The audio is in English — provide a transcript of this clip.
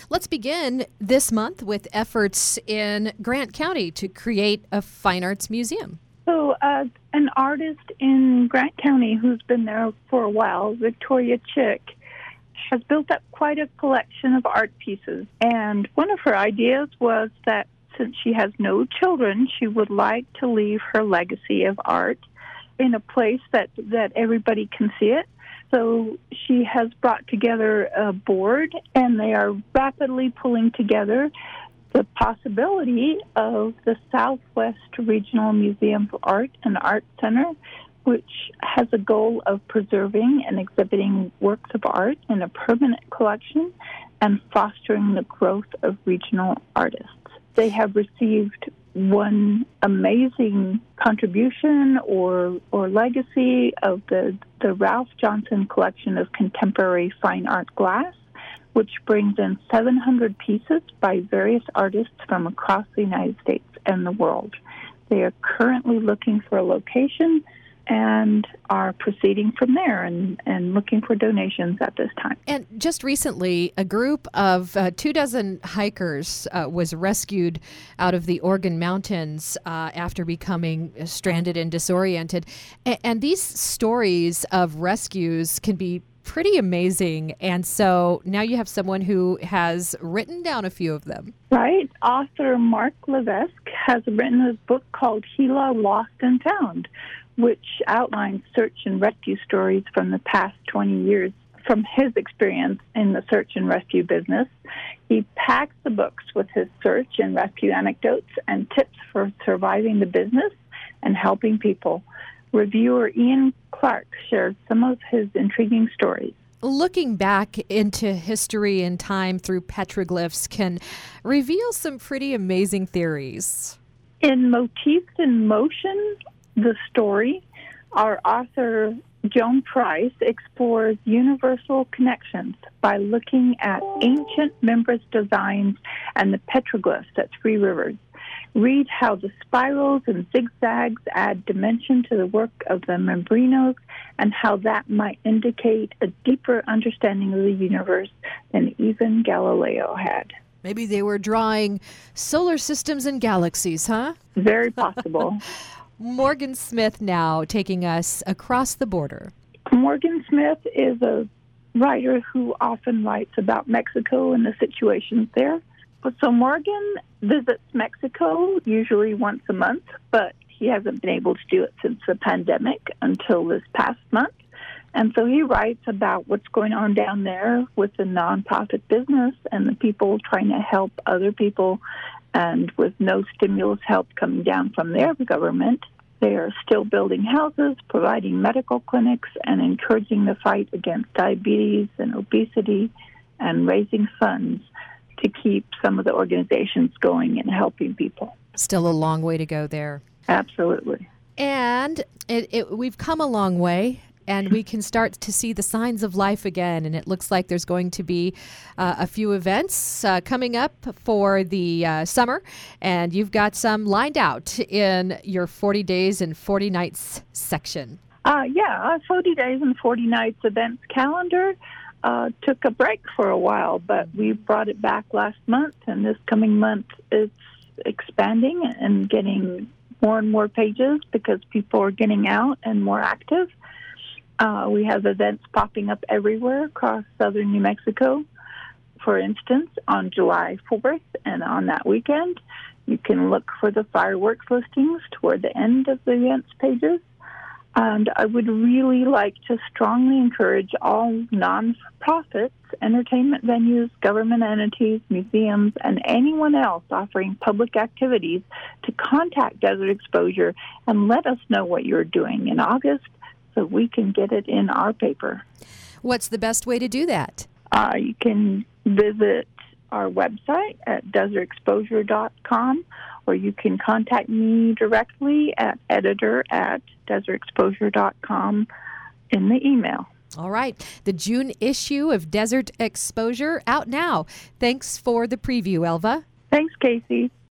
Let's begin this month with efforts in Grant County to create a fine arts museum. So an artist in Grant County who's been there for a while, Victoria Chick, has built up quite a collection of art pieces. And one of her ideas was that since she has no children, she would like to leave her legacy of art in a place that everybody can see it. So she has brought together a board, and they are rapidly pulling together the possibility of the Southwest Regional Museum for Art and Art Center, which has a goal of preserving and exhibiting works of art in a permanent collection and fostering the growth of regional artists. They have received one amazing contribution or legacy of the Ralph Johnson collection of contemporary fine art glass, which brings in 700 pieces by various artists from across the United States and the world. They are currently looking for a location and are proceeding from there and looking for donations at this time. And just recently, a group of 24 hikers was rescued out of the Oregon mountains after becoming stranded and disoriented. And these stories of rescues can be pretty amazing. And so now you have someone who has written down a few of them. Right. Author Mark Levesque has written a book called Gila Lost and Found, which outlines search and rescue stories from the past 20 years from his experience in the search and rescue business. He packs the books with his search and rescue anecdotes and tips for surviving the business and helping people. Reviewer Ian Clark shares some of his intriguing stories. Looking back into history and time through petroglyphs can reveal some pretty amazing theories. In Motifs in Motion, the story, our author Joan Price explores universal connections by looking at ancient Mimbres designs and the petroglyphs at Three Rivers. Read how the spirals and zigzags add dimension to the work of the Membrinos and how that might indicate a deeper understanding of the universe than even Galileo had. Maybe they were drawing solar systems and galaxies, huh? Very possible. Morgan Smith now taking us across the border. Morgan Smith is a writer who often writes about Mexico and the situations there. So Morgan visits Mexico usually once a month, but he hasn't been able to do it since the pandemic until this past month. And so he writes about what's going on down there with the nonprofit business and the people trying to help other people. And with no stimulus help coming down from their government, they are still building houses, providing medical clinics, and encouraging the fight against diabetes and obesity and raising funds to keep some of the organizations going and helping people. Still a long way to go there. Absolutely. And we've come a long way, and we can start to see the signs of life again. And it looks like there's going to be a few events coming up for the summer, and you've got some lined out in your 40 Days and 40 Nights section. Our 40 Days and 40 Nights events calendar took a break for a while, but we brought it back last month, and this coming month it's expanding and getting more and more pages because people are getting out and more active. We have events popping up everywhere across southern New Mexico. For instance, on July 4th and on that weekend, you can look for the fireworks listings toward the end of the events pages. And I would really like to strongly encourage all nonprofits, entertainment venues, government entities, museums, and anyone else offering public activities to contact Desert Exposure and let us know what you're doing in August so we can get it in our paper. What's the best way to do that? You can visit our website at desertexposure.com, or you can contact me directly at editor@desertexposure.com in the email. All right. The June issue of Desert Exposure out now. Thanks for the preview, Elva. Thanks, Casey.